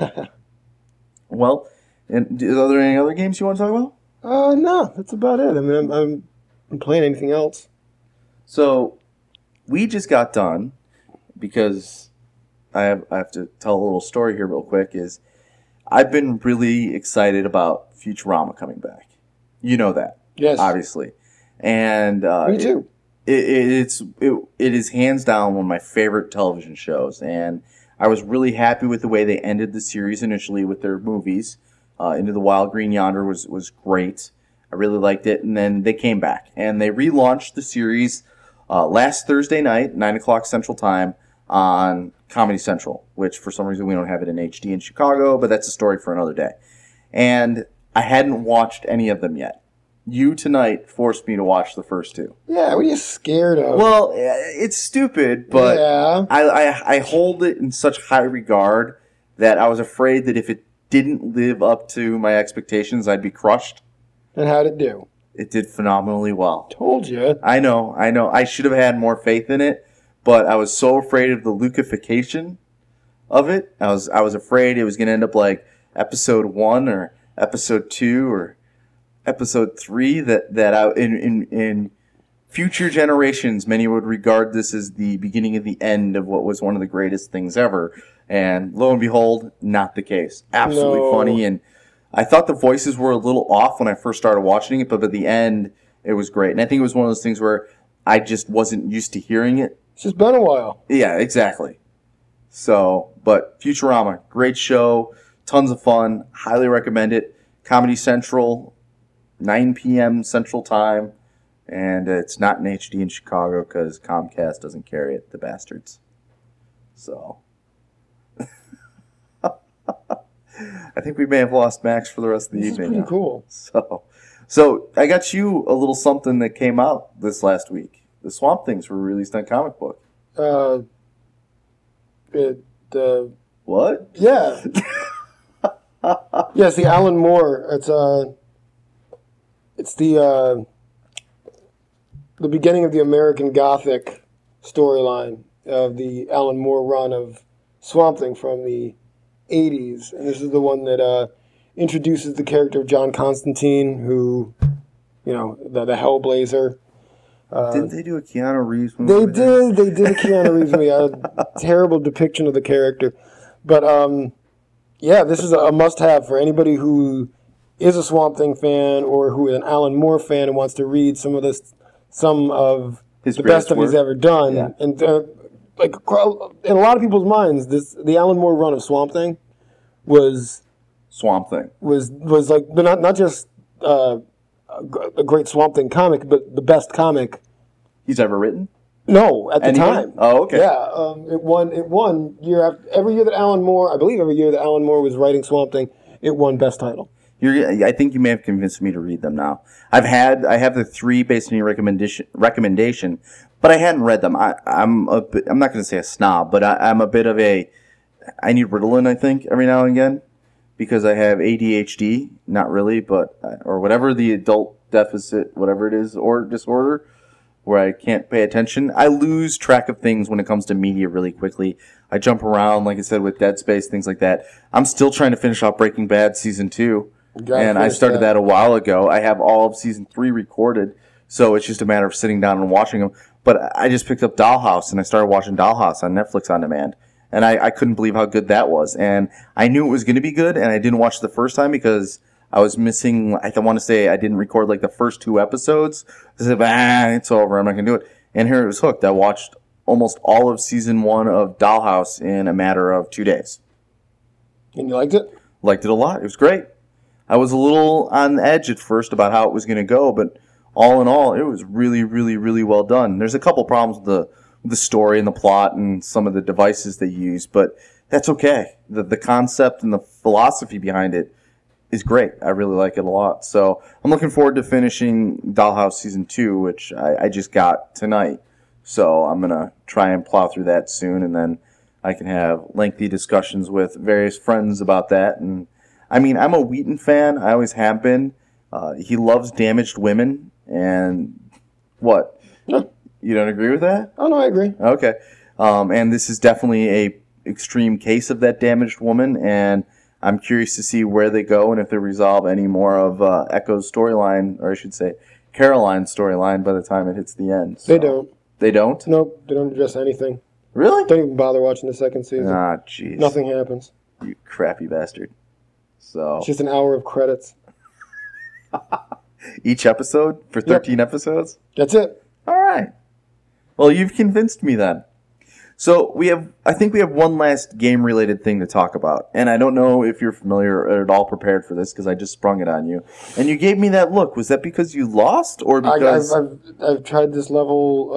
Well, and are there any other games you want to talk about? No, that's about it. I mean, I'm playing anything else. So, we just got done, because I have to tell a little story here real quick, is I've been really excited about Futurama coming back. You know that. Yes. Obviously. And me too. It is hands down one of my favorite television shows, and I was really happy with the way they ended the series initially with their movies. Into the Wild Green Yonder was great. I really liked it, and then they came back, and they relaunched the series last Thursday night, 9 o'clock Central Time, on Comedy Central, which for some reason we don't have it in HD in Chicago, but that's a story for another day. And I hadn't watched any of them yet. You tonight forced me to watch the first 2. Yeah, what are you scared of? Well, it's stupid, but yeah. I hold it in such high regard that I was afraid that if it didn't live up to my expectations, I'd be crushed. And how'd it do? It did phenomenally well. Told you. I know. I should have had more faith in it, but I was so afraid of the Lucification of it. I was afraid it was going to end up like episode 1 or episode 2 or episode 3 that in future generations many would regard this as the beginning of the end of what was one of the greatest things ever. And lo and behold, not the case. Absolutely funny, and I thought the voices were a little off when I first started watching it, but by the end, it was great. And I think it was one of those things where I just wasn't used to hearing it. It's just been a while. Yeah, exactly. So, but Futurama, great show, tons of fun, highly recommend it. Comedy Central, 9 p.m. Central Time, and it's not in HD in Chicago because Comcast doesn't carry it, the bastards. So, I think we may have lost Max for the rest of the evening. This is pretty cool. So I got you a little something that came out this last week. The Swamp Things were released on Comic Book. What? Yeah. Yes, the Alan Moore. It's the beginning of the American Gothic storyline of the Alan Moore run of Swamp Thing from the 80s. And this is the one that introduces the character of John Constantine, who, the Hellblazer. Didn't they do a Keanu Reeves movie? They did a Keanu Reeves movie. A terrible depiction of the character. But, this is a must-have for anybody who is a Swamp Thing fan or who is an Alan Moore fan and wants to read some of his best stuff he's ever done. Yeah. And in a lot of people's minds, the Alan Moore run of Swamp Thing was Swamp Thing was like not just a great Swamp Thing comic, but the best comic he's ever written. No, at the time. Oh, okay. Yeah, it won year after every year that Alan Moore. I believe every year that Alan Moore was writing Swamp Thing, it won best title. I think you may have convinced me to read them now. I have the 3 based on your recommendation, but I hadn't read them. I'm not going to say a snob, but I'm a bit of I need Ritalin, I think, every now and again, because I have ADHD, not really, but or whatever the adult deficit, whatever it is, or disorder, where I can't pay attention. I lose track of things when it comes to media really quickly. I jump around, like I said, with Dead Space, things like that. I'm still trying to finish off Breaking Bad Season 2, and I started that a while ago. I have all of Season 3 recorded, so it's just a matter of sitting down and watching them. But I just picked up Dollhouse, and I started watching Dollhouse on Netflix On Demand. And I couldn't believe how good that was. And I knew it was going to be good, and I didn't watch it the first time because I was missing, I want to say I didn't record like the first 2 episodes. I said, it's over, I'm not going to do it. And here it was hooked. I watched almost all of Season 1 of Dollhouse in a matter of 2 days. And you liked it? Liked it a lot. It was great. I was a little on the edge at first about how it was going to go, but all in all, it was really, really, really well done. There's a couple problems with the story and the plot and some of the devices they use, but that's okay. The concept and the philosophy behind it is great. I really like it a lot. So I'm looking forward to finishing Dollhouse Season 2, which I just got tonight. So I'm going to try and plow through that soon, and then I can have lengthy discussions with various friends about that. And I mean, I'm a Wheaton fan. I always have been. He loves damaged women, and what? No. You don't agree with that? Oh, no, I agree. Okay. And this is definitely a extreme case of that damaged woman, and I'm curious to see where they go and if they resolve any more of Echo's storyline, or I should say Caroline's storyline by the time it hits the end. So. They don't. They don't? Nope, they don't address anything. Really? Don't even bother watching the second season. Ah, jeez. Nothing happens. You crappy bastard. So it's just an hour of credits. Each episode for 13 episodes? That's it. All right. Well, you've convinced me then. So I think we have one last game-related thing to talk about, and I don't know if you're familiar or at all prepared for this because I just sprung it on you. And you gave me that look. Was that because you lost, or because I've tried this level?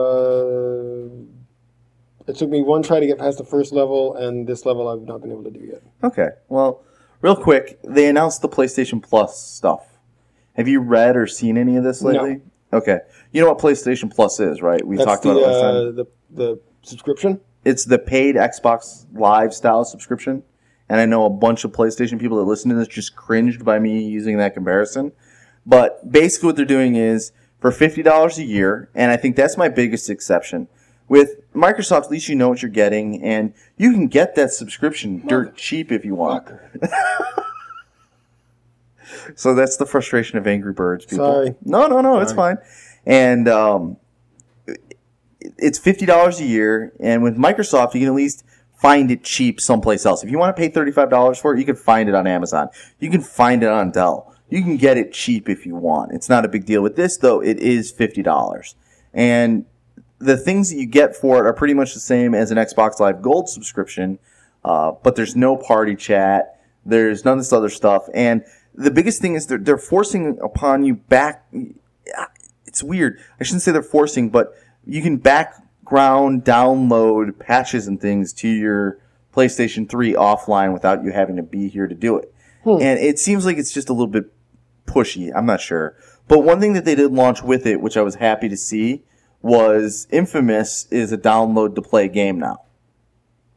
It took me one try to get past the first level, and this level I've not been able to do yet. Okay. Well, real quick, they announced the PlayStation Plus stuff. Have you read or seen any of this lately? No. Okay. You know what PlayStation Plus is, right? We talked about it last time. The subscription? It's the paid Xbox Live style subscription. And I know a bunch of PlayStation people that listen to this just cringed by me using that comparison. But basically what they're doing is for $50 a year, and I think that's my biggest exception. With Microsoft, at least you know what you're getting, and you can get that subscription dirt cheap if you want. So that's the frustration of Angry Birds people. Sorry. No, Sorry. It's fine. And it's $50 a year, and with Microsoft, you can at least find it cheap someplace else. If you want to pay $35 for it, you can find it on Amazon. You can find it on Dell. You can get it cheap if you want. It's not a big deal. With this, though, it is $50. And the things that you get for it are pretty much the same as an Xbox Live Gold subscription, but there's no party chat. There's none of this other stuff. And the biggest thing is they're forcing upon you back. It's weird. I shouldn't say they're forcing, but you can background download patches and things to your PlayStation 3 offline without you having to be here to do it. And it seems like it's just a little bit pushy. I'm not sure. But one thing that they did launch with it, which I was happy to see, was Infamous is a download to play game now.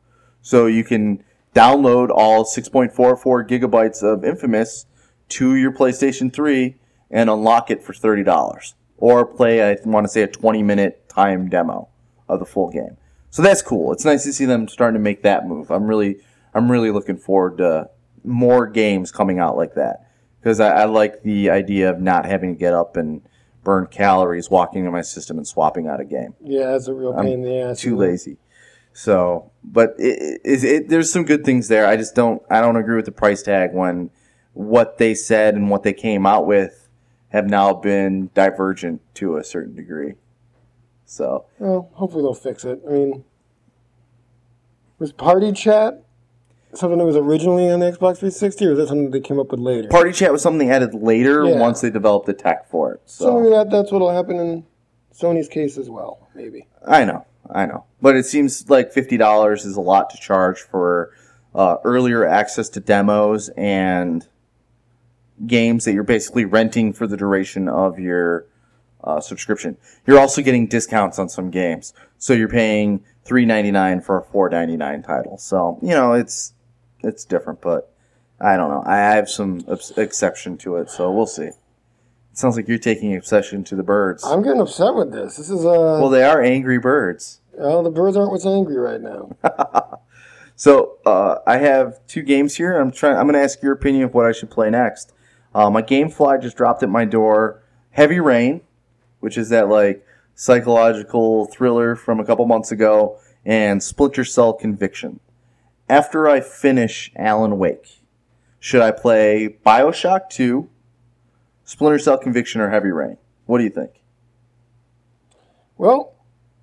So you can download all 6.44 gigabytes of Infamous to your PlayStation 3 and unlock it for $30. Or play, I want to say, a 20-minute time demo of the full game. So that's cool. It's nice to see them starting to make that move. I'm really looking forward to more games coming out like that. Because I like the idea of not having to get up and burn calories walking in my system and swapping out a game. Yeah, that's a real pain in the ass. Too lazy. So, but there's some good things there. I don't agree with the price tag when what they said and what they came out with have now been divergent to a certain degree. So, well, hopefully they'll fix it. I mean, was Party Chat something that was originally on the Xbox 360, or is that something they came up with later? Party Chat was something they added later once they developed the tech for it. So maybe that's what'll happen in Sony's case as well, maybe. I know. But it seems like $50 is a lot to charge for earlier access to demos and games that you're basically renting for the duration of your subscription. You're also getting discounts on some games. So you're paying $3.99 for a $4.99 title. So, it's different, but I don't know. I have some exception to it, so we'll see. It sounds like you're taking exception to the birds. I'm getting upset with this. This is Well, they are angry birds. Well, the birds aren't what's angry right now. So, I have 2 games here. I'm going to ask your opinion of what I should play next. My GameFly just dropped at my door. Heavy Rain, which is that psychological thriller from a couple months ago, and Splinter Cell Conviction. After I finish Alan Wake, should I play BioShock 2, Splinter Cell Conviction, or Heavy Rain? What do you think? Well,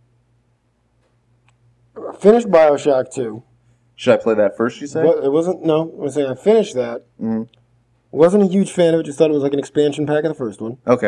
I finished BioShock 2. Should I play that first, you say? But it wasn't, no. I'm saying I finished that. Mm-hmm. Wasn't a huge fan of it, just thought it was like an expansion pack of the first one. Okay.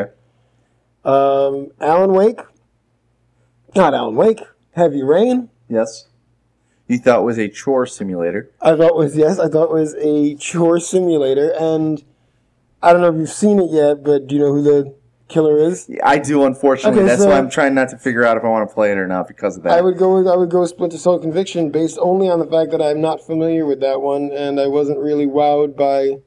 Alan Wake. Not Alan Wake. Heavy Rain. Yes. You thought it was a chore simulator. I thought it was a chore simulator, and I don't know if you've seen it yet, but do you know who the killer is? I do, unfortunately. Okay, that's why I'm trying not to figure out if I want to play it or not because of that. I would go with Splinter Cell Conviction based only on the fact that I'm not familiar with that one, and I wasn't really wowed by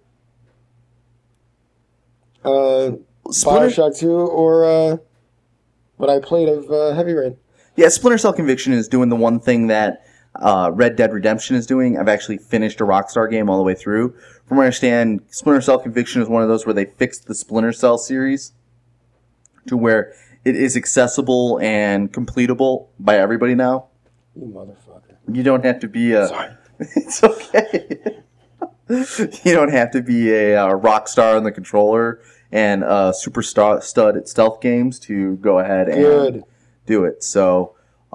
BioShock 2 or what I played of Heavy Rain. Yeah, Splinter Cell Conviction is doing the one thing that Red Dead Redemption is doing. I've actually finished a Rockstar game all the way through. From what I understand, Splinter Cell Conviction is one of those where they fixed the Splinter Cell series to where it is accessible and completable by everybody now. You motherfucker. You don't have to be a... Sorry. It's okay. You don't have to be a rock star on the controller and a super stud at stealth games to go ahead and do it. So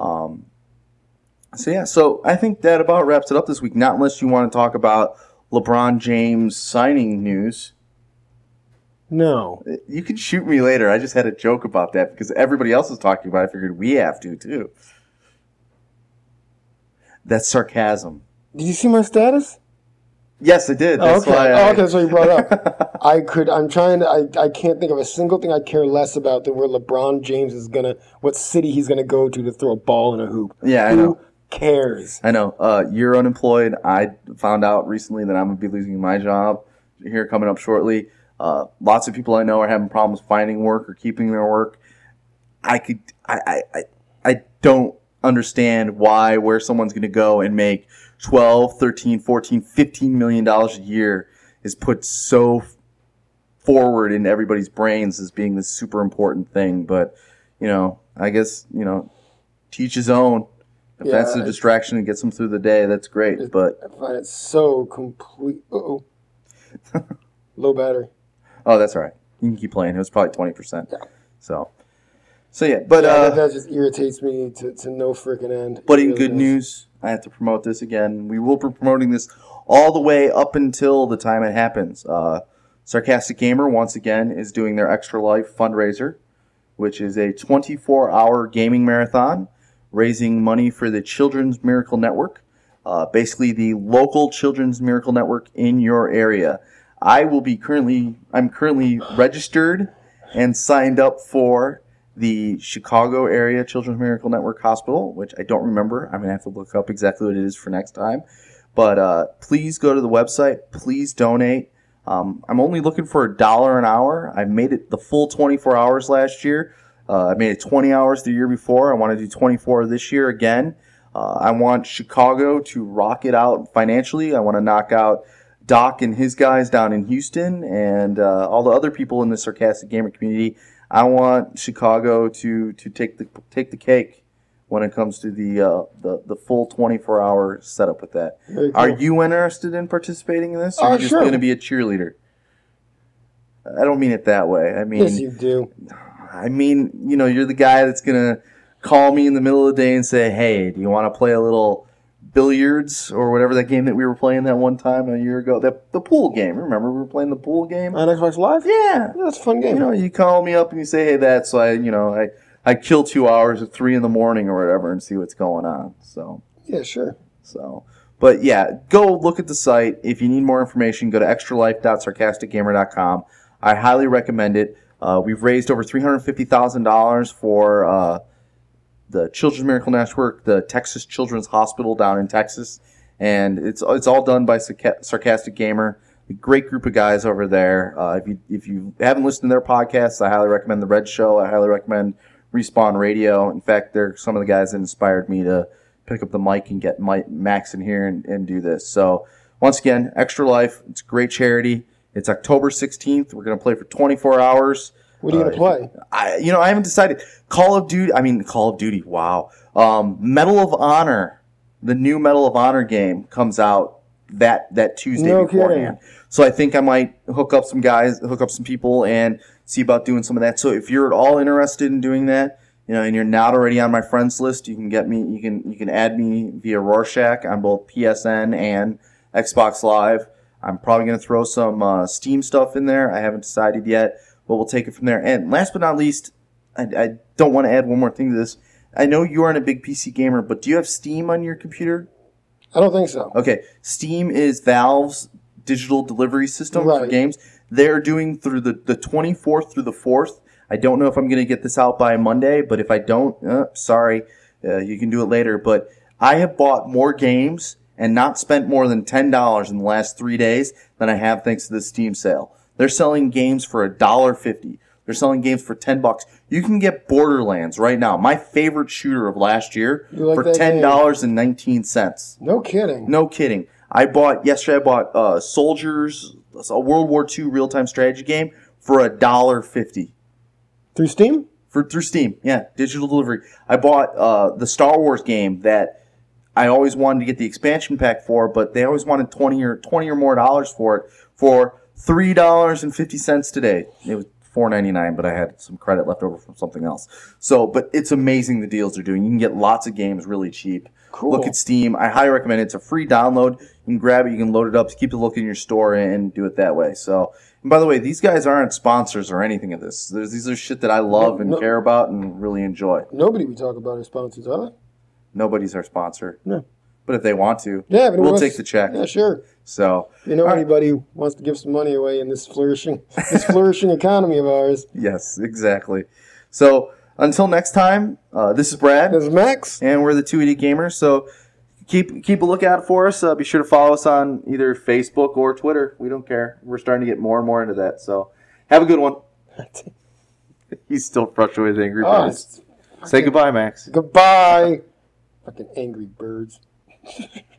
I think that about wraps it up this week. Not unless you want to talk about LeBron James signing news. No. You can shoot me later. I just had a joke about that because everybody else is talking about it. I figured we have to, too. That's sarcasm. Did you see my status? Yes, I did. That's okay. Okay, so you brought it up. I can't think of a single thing I care less about than where LeBron James is what city he's gonna go to throw a ball in a hoop. Yeah, I know. Who cares? I know. You're unemployed. I found out recently that I'm gonna be losing my job here coming up shortly. Lots of people I know are having problems finding work or keeping their work. I don't understand where someone's gonna go and make 12, 13, 14, $15 million a year is put so forward in everybody's brains as being this super important thing. But, I guess, teach his own. If that's a distraction and gets them through the day, that's great. But I find it so complete. Uh-oh. Low battery. Oh, that's all right. You can keep playing. It was probably 20%. Yeah. So yeah, but that just irritates me to no freaking end. But in good news, I have to promote this again. We will be promoting this all the way up until the time it happens. Sarcastic Gamer, once again, is doing their Extra Life fundraiser, which is a 24-hour gaming marathon raising money for the Children's Miracle Network, basically the local Children's Miracle Network in your area. I'm currently registered and signed up for the Chicago Area Children's Miracle Network Hospital, which I don't remember. I'm going to have to look up exactly what it is for next time. But please go to the website. Please donate. I'm only looking for $1 an hour. I made it the full 24 hours last year. I made it 20 hours the year before. I want to do 24 this year again. I want Chicago to rock it out financially. I want to knock out Doc and his guys down in Houston and all the other people in the Sarcastic Gamer community. I want Chicago to take the cake when it comes to the full 24-hour setup with that. Very cool. Are you interested in participating in this? Or are you just Sure. going to be a cheerleader? I don't mean it that way. I mean, Yes, you do. I mean, you're the guy that's going to call me in the middle of the day and say, hey, do you want to play a little billiards or whatever that game that we were playing that one time a year ago? The pool game. Remember we were playing the pool game? On Xbox Live? Yeah. That's a fun game. You call me up and you say, hey, that's so I kill 2 hours at 3 a.m. or whatever and see what's going on. So Yeah, sure. but yeah, go look at the site. If you need more information, go to extralife.sarcasticgamer.com. I highly recommend it. We've raised over $350,000 for the Children's Miracle Network, the Texas Children's Hospital down in Texas, and it's all done by Sarcastic Gamer. A great group of guys over there. If you haven't listened to their podcasts, I highly recommend The Red Show. I highly recommend Respawn Radio. In fact, they're some of the guys that inspired me to pick up the mic and get Max in here and do this. So once again, Extra Life, it's a great charity. It's October 16th. We're going to play for 24 hours. What are you going to play? I haven't decided. Call of Duty. Wow. Medal of Honor, the new Medal of Honor game comes out that Tuesday beforehand. So I think I might hook up some people and see about doing some of that. So if you're at all interested in doing that, and you're not already on my friends list, you can get me. You can add me via Rorschach on both PSN and Xbox Live. I'm probably going to throw some Steam stuff in there. I haven't decided yet, but we'll take it from there. And last but not least, I don't want to add one more thing to this. I know you aren't a big PC gamer, but do you have Steam on your computer? I don't think so. Okay. Steam is Valve's digital delivery system for games. They're doing through the 24th through the 4th. I don't know if I'm going to get this out by Monday, but if I don't, sorry, you can do it later. But I have bought more games and not spent more than $10 in the last 3 days than I have thanks to the Steam sale. They're selling games for $1.50. They're selling games for $10. You can get Borderlands right now, my favorite shooter of last year, for $10.19. No kidding. No kidding. Yesterday I bought Soldiers, a World War II real-time strategy game, for $1.50. Through Steam? Through Steam, yeah, digital delivery. I bought the Star Wars game that I always wanted to get the expansion pack for, but they always wanted $20 or more for it for $3.50 today. It was $4.99, but I had some credit left over from something else. So, but it's amazing the deals they're doing. You can get lots of games really cheap. Cool. Look at Steam. I highly recommend it. It's a free download. You can grab it. You can load it up. Keep it looking in your store and do it that way. So, and by the way, these guys aren't sponsors or anything of this. These are shit that I love and care about and really enjoy. Nobody we talk about is sponsors, are they? Nobody's our sponsor. No. But if they want to, we'll take the check. Yeah, sure. So, anybody who wants to give some money away in this flourishing economy of ours. Yes, exactly. So, until next time, this is Brad. This is Max. And we're the Two Idiot Gamers. So, keep a lookout for us. Be sure to follow us on either Facebook or Twitter. We don't care. We're starting to get more and more into that. So, have a good one. He's still frustrated with Angry Birds. Say goodbye, Max. Goodbye. Fucking Angry Birds.